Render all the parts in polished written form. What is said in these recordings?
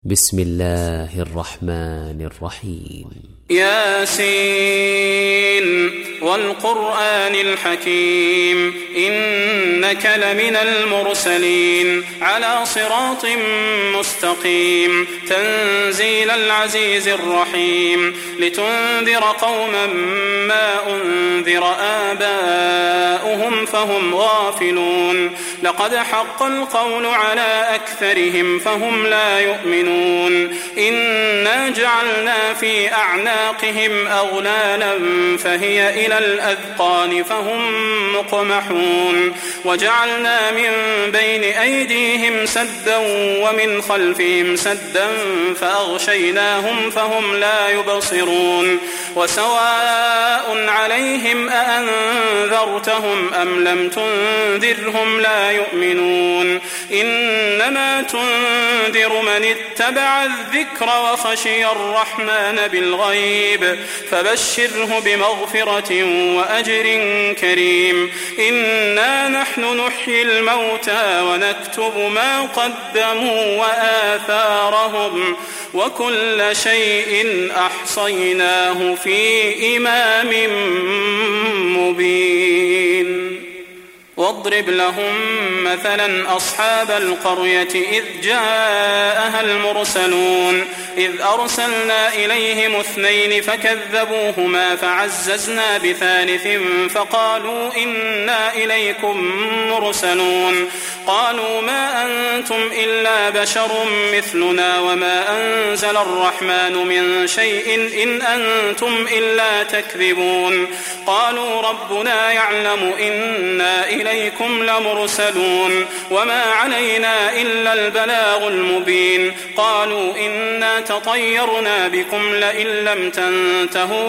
بسم الله الرحمن الرحيم. ياسين والقرآن الحكيم إنك لمن المرسلين على صراط مستقيم تنزيل العزيز الرحيم لتنذر قوما ما أنذر آباؤهم فهم غافلون لقد حق القول على أكثرهم فهم لا يؤمنون إنا جعلنا في أعناقهم أغلالا فهي إلى الأذقان فهم مقمحون وجعلنا من بين أيديهم سدا ومن خلفهم سدا فأغشيناهم فهم لا يبصرون وسواء عليهم أأنذرتهم أم لم تنذرهم لا يؤمنون إنما تنذر من اتبع الذكر وخشي الرحمن بالغيب فبشره بمغفرة وأجر كريم إنا نحن نحيي الموتى ونكتب ما قدموا وآثارهم وكل شيء أحصيناه في إمام مبين واضرب لهم مثلا أصحاب القرية إذ جاءها المرسلون إذ أرسلنا إليهم 2 فكذبوهما فعززنا ب3 فقالوا إنا إليكم مرسلون قالوا ما أنتم إلا بشر مثلنا وما أنزل الرحمن من شيء إن أنتم إلا تكذبون قالوا ربنا يعلم إنا إليكم لمرسلون وما علينا إلا البلاغ المبين قالوا إنا تطيرنا بكم لئن لم تنتهوا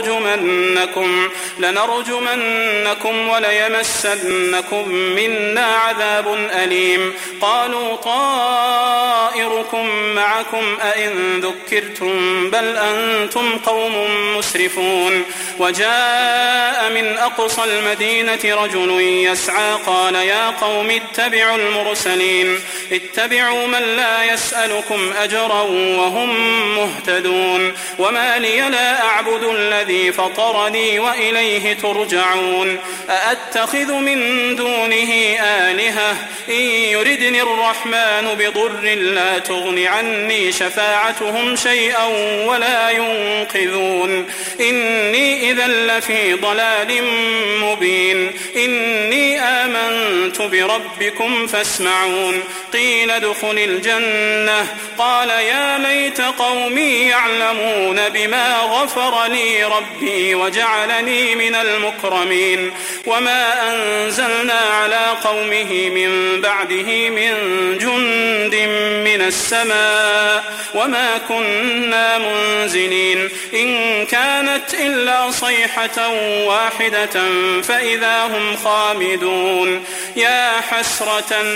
لنرجمنكم وليمسنكم منا عذاب أليم قالوا طائركم معكم أئن ذكرتم بل أنتم قوم مسرفون وجاء من أقصى المدينة رجل يسعى قال يا قوم اتبعوا المرسلين اتبعوا من لا يسألكم أجرا وهم مهتدون وما لي لا أعبد الذي فطرني وإليه ترجعون أأتخذ من دونه آلهة إن يردني الرحمن بضر لا تغن عني شفاعتهم شيئا ولا ينقذون إني إذا لفي ضلال مبين إني آمنت بربكم فاسمعون قيل ادخل الجنة قال يا ليت قومي يعلمون بما غفر لي ربي وجعلني من المكرمين وما أنزلنا على قومه من بعده من جند من السماء وما كنا منزلين إن كانت إلا صيحة واحدة فإذا هم خامدون يا حسرة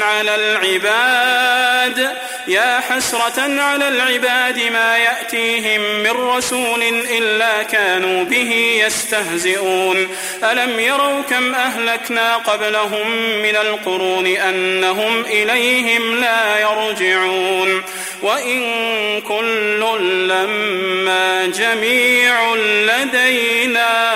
على العباد ما يأتيهم من رسول إلا كانوا به يستهزئون ألم يروا كم أهلكنا قبلهم من القرون أنهم إليهم لا يرجعون وإن كل لما جميع لدينا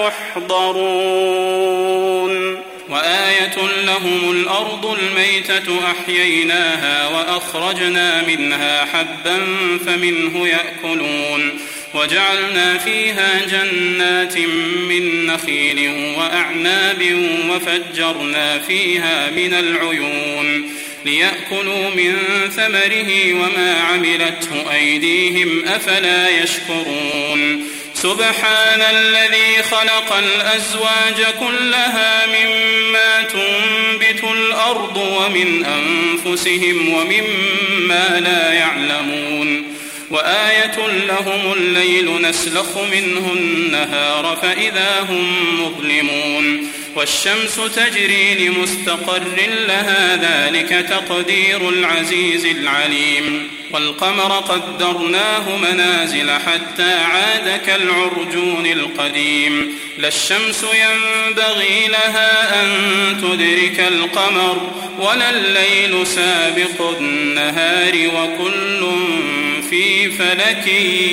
محضرون وآية لهم الأرض الميتة أحييناها وأخرجنا منها حبا فمنه يأكلون وجعلنا فيها جنات من نخيل وأعناب وفجرنا فيها من العيون ليأكلوا من ثمره وما عملته أيديهم أفلا يشكرون سبحان الذي خلق الأزواج كلها مما تنبت الأرض ومن أنفسهم ومما لا يعلمون وآية لهم الليل نسلخ منه النهار فإذا هم مظلمون والشمس تجري لمستقر لها ذلك تقدير العزيز العليم والقمر قدرناه منازل حتى عاد كالعرجون القديم لا الشمس ينبغي لها أن تدرك القمر ولا الليل سابق النهار وكل في فلك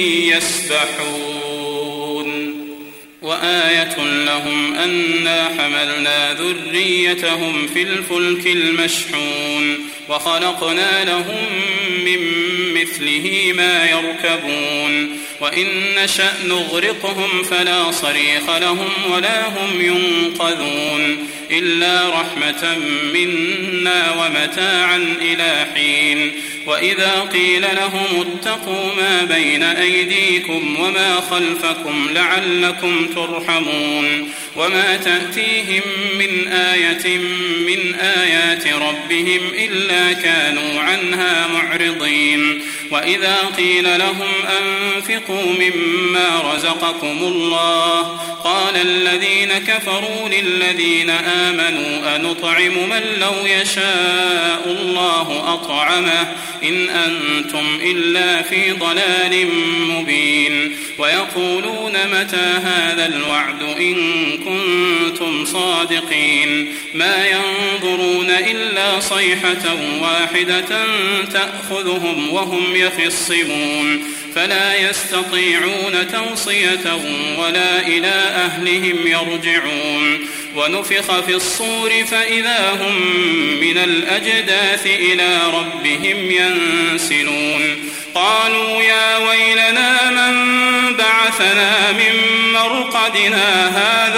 يسبحون وآية لهم أنا حملنا ذريتهم في الفلك المشحون وخلقنا لهم من مثله ما يركبون وإن نشأ نغرقهم فلا صريخ لهم ولا هم ينقذون إلا رحمة منا ومتاعا إلى حين وإذا قيل لهم اتقوا ما بين أيديكم وما خلفكم لعلكم ترحمون وما تأتيهم من آية من آيات ربهم إلا كانوا عنها معرضين وإذا قيل لهم أنفقوا مما رزقكم الله قال الذين كفروا للذين آمنوا أنطعم من لو يشاء الله أطعمه إن أنتم إلا في ضلال مبين ويقولون متى هذا الوعد إن كنتم صادقين ما ينظرون إلا صيحة واحدة تأخذهم وهم يخصمون فلا يستطيعون توصية ولا إلى أهلهم يرجعون ونفخ في الصور فإذا هم من الأجداث إلى ربهم ينسلون قالوا يا ويلنا من بعثنا من مرقدنا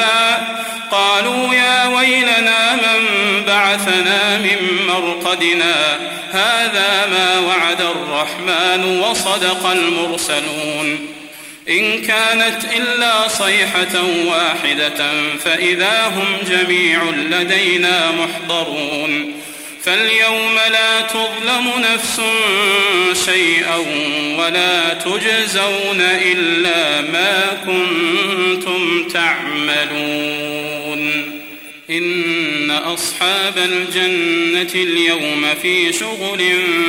هذا ما وعد الرحمن وصدق المرسلون إن كانت إلا صيحة واحدة فإذا هم جميع لدينا محضرون فاليوم لا تظلم نفس شيئا ولا تجزون إلا ما كنتم تعملون إن أصحاب الجنة اليوم في شغل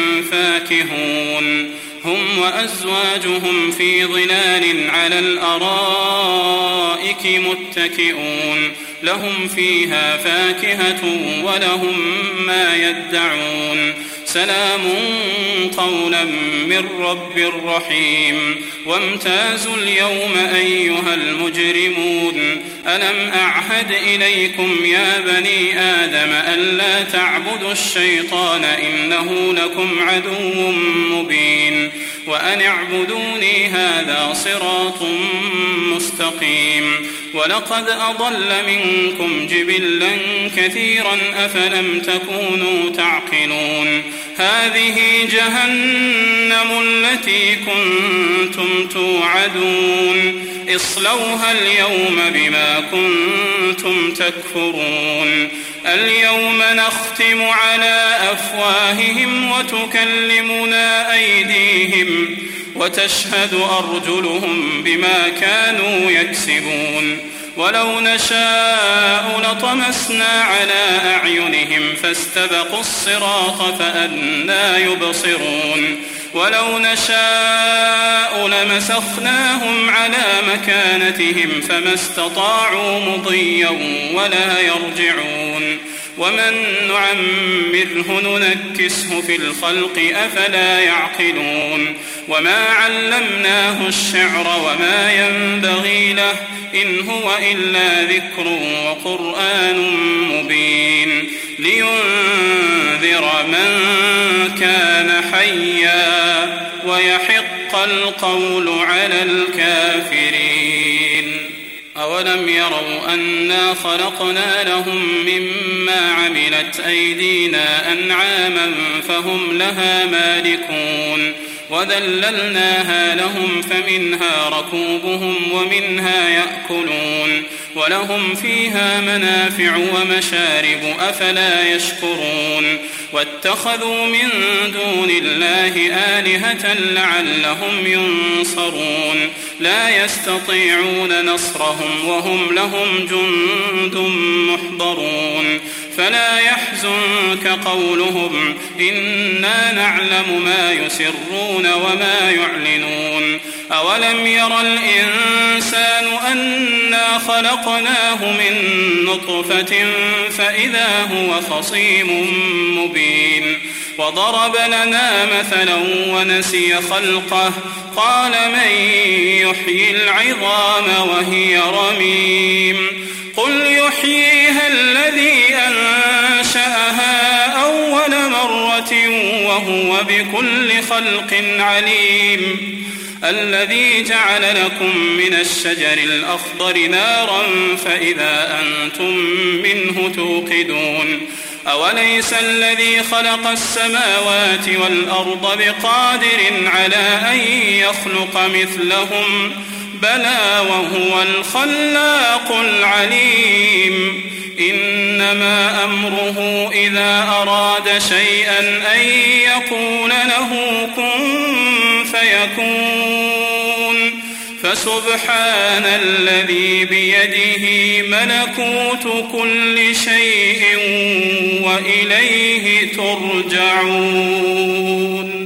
فاكهون هم وأزواجهم في ظلال على الأرائك متكئون لهم فيها فاكهة ولهم ما يدعون سلام قولا من رب رحيم وامتازوا اليوم أيها المجرمون ألم أعهد إليكم يا بني آدم ألا تعبدوا الشيطان إنه لكم عدو مبين وأن اعبدوني هذا صراط مستقيم ولقد أضل منكم جبلا كثيرا أفلم تكونوا تعقلون هذه جهنم التي كنتم توعدون اصلوها اليوم بما كنتم تكفرون اليوم نختم على أفواههم وتكلمنا أيديهم وتشهد أرجلهم بما كانوا يكسبون ولو نشاء لطمسنا على أعينهم فاستبقوا الصراط فأنى يبصرون ولو نشاء لمسخناهم على مكانتهم فما استطاعوا مضيا ولا يرجعون ومن نعمره ننكسه في الخلق أفلا يعقلون وما علمناه الشعر وما ينبغي له إن هو إلا ذكر وقرآن مبين لينذر من كان حيا ويحق القول على الكافرين أولم يروا أنا خلقنا لهم مما عملت أيدينا أنعاما فهم لها مالكون وذللناها لهم فمنها ركوبهم ومنها يأكلون ولهم فيها منافع ومشارب أفلا يشكرون واتخذوا من دون الله آلهة لعلهم ينصرون لا يستطيعون نصرهم وهم لهم جند محضرون فلا يحزنك قولهم إنا نعلم ما يسرون وما يعلنون أولم ير الإنسان أنا خلقناه من نطفة فإذا هو خصيم مبين وضرب لنا مثلا ونسي خلقه قال من يحيي العظام وهي رميم قل يحييها الذي أنشأها أول مرة وهو بكل خلق عليم الذي جعل لكم من الشجر الأخضر نارا فإذا أنتم منه توقدون أوليس الذي خلق السماوات والأرض بقادر على أن يخلق مثلهم بلى وهو الخلاق العليم إنما أمره إذا أراد شيئا أن يقول له كن فيكون فسبحان الذي بيده ملكوت كل شيء وإليه ترجعون